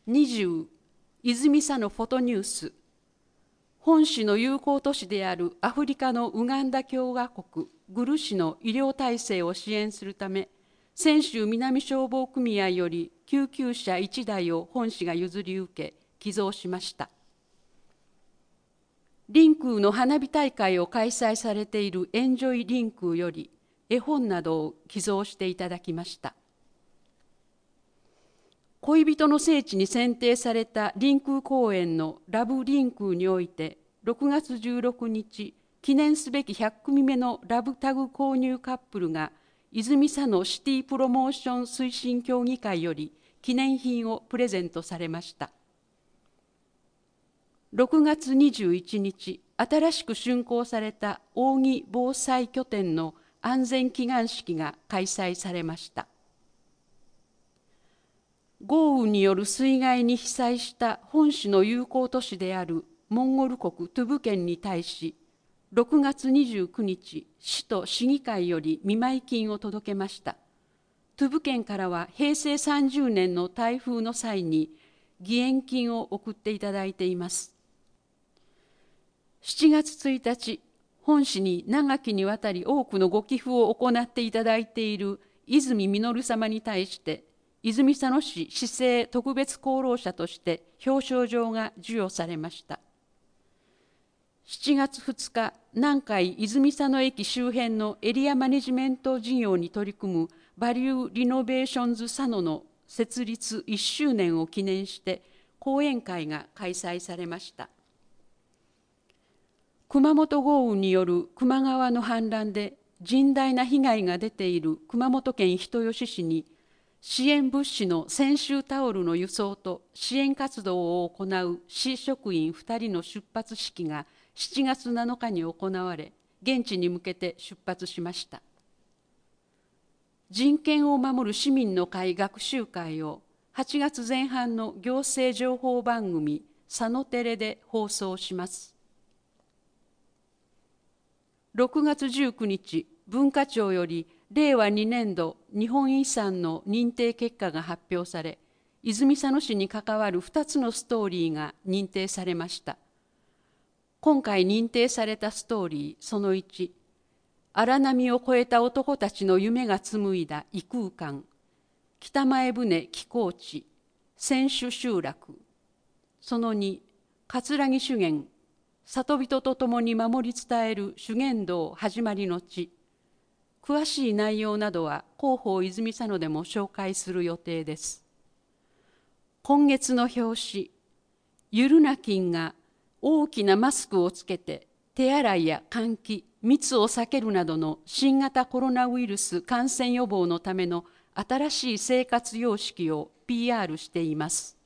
20、泉佐野フォトニュース。本市の友好都市であるアフリカのウガンダ共和国グル市の医療体制を支援するため、泉州南消防組合より救急車1台を本市が譲り受け、寄贈しました。臨空の花火大会を開催されているエンジョイ臨空より絵本などを寄贈していただきました。恋人の聖地に選定された臨空公園のラブ臨空において、6月16日、記念すべき100組目のラブタグ購入カップルが、泉佐野シティプロモーション推進協議会より記念品をプレゼントされました。6月21日、新しく竣工された扇防災拠点の安全祈願式が開催されました。豪雨による水害に被災した本市の友好都市であるモンゴル国トゥブ県に対し、6月29日、市と市議会より見舞金を届けました。トゥブ県からは平成30年の台風の際に義援金を送っていただいています。7月1日、本市に長きにわたり多くのご寄付を行っていただいている泉実様に対して、泉佐野市市政特別功労者として表彰状が授与されました。7月2日、南海泉佐野駅周辺のエリアマネジメント事業に取り組むバリューリノベーションズ佐野の設立1周年を記念して講演会が開催されました。熊本豪雨による球磨川の氾濫で甚大な被害が出ている熊本県人吉市に、支援物資の泉州タオルの輸送と支援活動を行う市職員2人の出発式が7月7日に行われ、現地に向けて出発しました。人権を守る市民の会学習会を8月前半の行政情報番組佐野テレで放送します。6月19日、文化庁より令和2年度日本遺産の認定結果が発表され、泉佐野市に関わる2つのストーリーが認定されました。今回認定されたストーリーその1、荒波を越えた男たちの夢が紡いだ異空間、北前船寄港地、泉州集落。その2、葛城修験、里人と共に守り伝える修験道始まりの地。詳しい内容などは広報泉佐野でも紹介する予定です。今月の表紙、ゆるな菌が大きなマスクをつけて手洗いや換気、密を避けるなどの新型コロナウイルス感染予防のための新しい生活様式を PR しています。